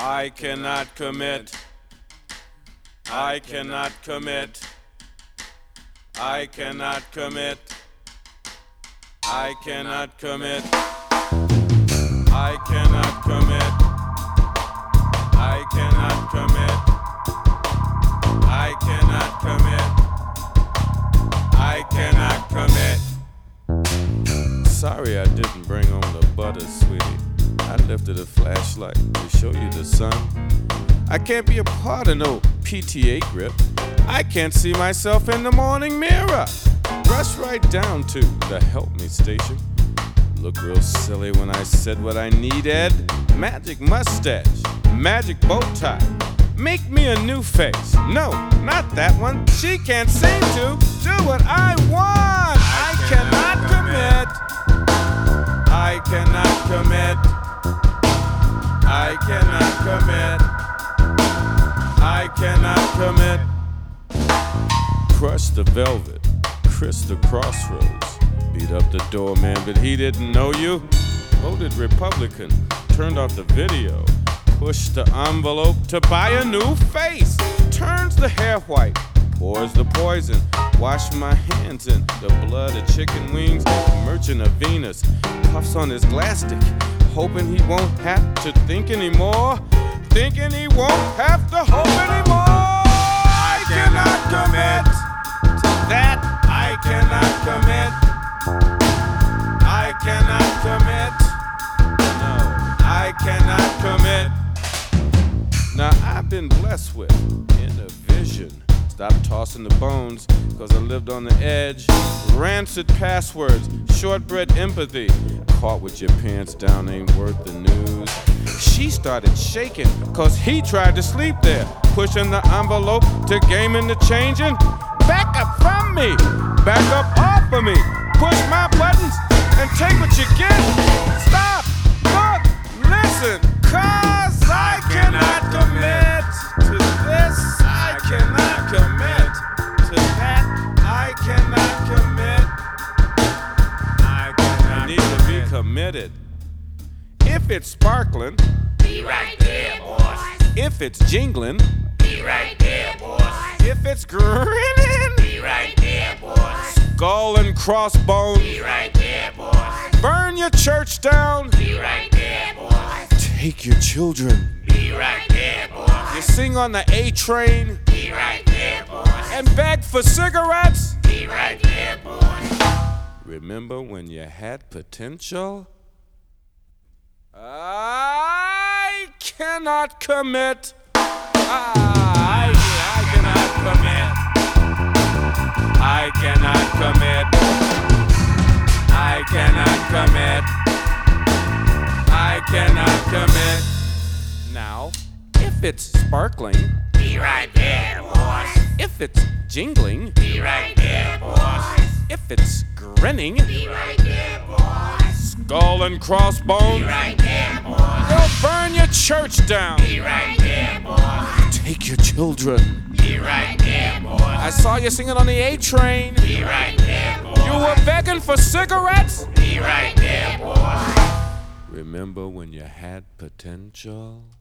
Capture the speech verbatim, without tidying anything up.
I cannot commit. I cannot commit. I cannot commit. I cannot commit. I cannot commit. I cannot commit. I cannot commit. I cannot commit. Sorry I didn't bring on the butter, sweetie. I lifted a flashlight to show you the sun. I can't be a part of no P T A grip. I can't see myself in the morning mirror. Rush right down to the help me station. Look real silly when I said what I needed. Magic mustache, magic bow tie. Make me a new face. No, not that one. She can't seem to do what I want. I, I cannot commit. I cannot commit. I cannot commit. I cannot commit. Crush the velvet, Chris the crossroads. Beat up the doorman, but he didn't know you. Voted Republican, turned off the video. Pushed the envelope to buy a new face. Turns the hair white, pours the poison. Wash my hands in the blood of chicken wings. Merchant of Venus puffs on his glass stick, hoping he won't have to think anymore. Thinking he won't have to hope anymore. I cannot commit to that. I cannot commit. I cannot commit. No, I cannot commit. Now I've been blessed with inner vision. Stop tossing the bones, cause I lived on the edge. Rancid passwords, shortbread empathy. Caught with your pants down ain't worth the news. She started shaking, cause he tried to sleep there. Pushing the envelope to gaming the changing. Back up from me, back up off of me. Push my buttons and take what you get. Stop, look, listen, cause I cannot commit to this. I cannot commit to that. I cannot commit. I cannot I need commit. to be committed. If it's sparkling, be right there, boss. If it's jingling, be right there, boss. If it's grinning, be right there, boss. Skull and crossbones, be right there, boss. Burn your church down, be right there, boss. Take your children, be right there, boss. You sing on the A train, be right there, boss. And beg for cigarettes, be right there, boss. Remember when you had potential? I cannot commit. I, I cannot commit. I cannot commit. I cannot commit. I cannot commit. Now, if it's sparkling, be right there, boss. If it's jingling, be right there, boss. If it's grinning, be right there, boss. Skull and crossbones, be right there, boss. They'll burn your church down, be right there, boss. Take your children, be right there, boss. I saw you singing on the A train, be right there, boss. You were begging for cigarettes, be right there, boss. Remember when you had potential?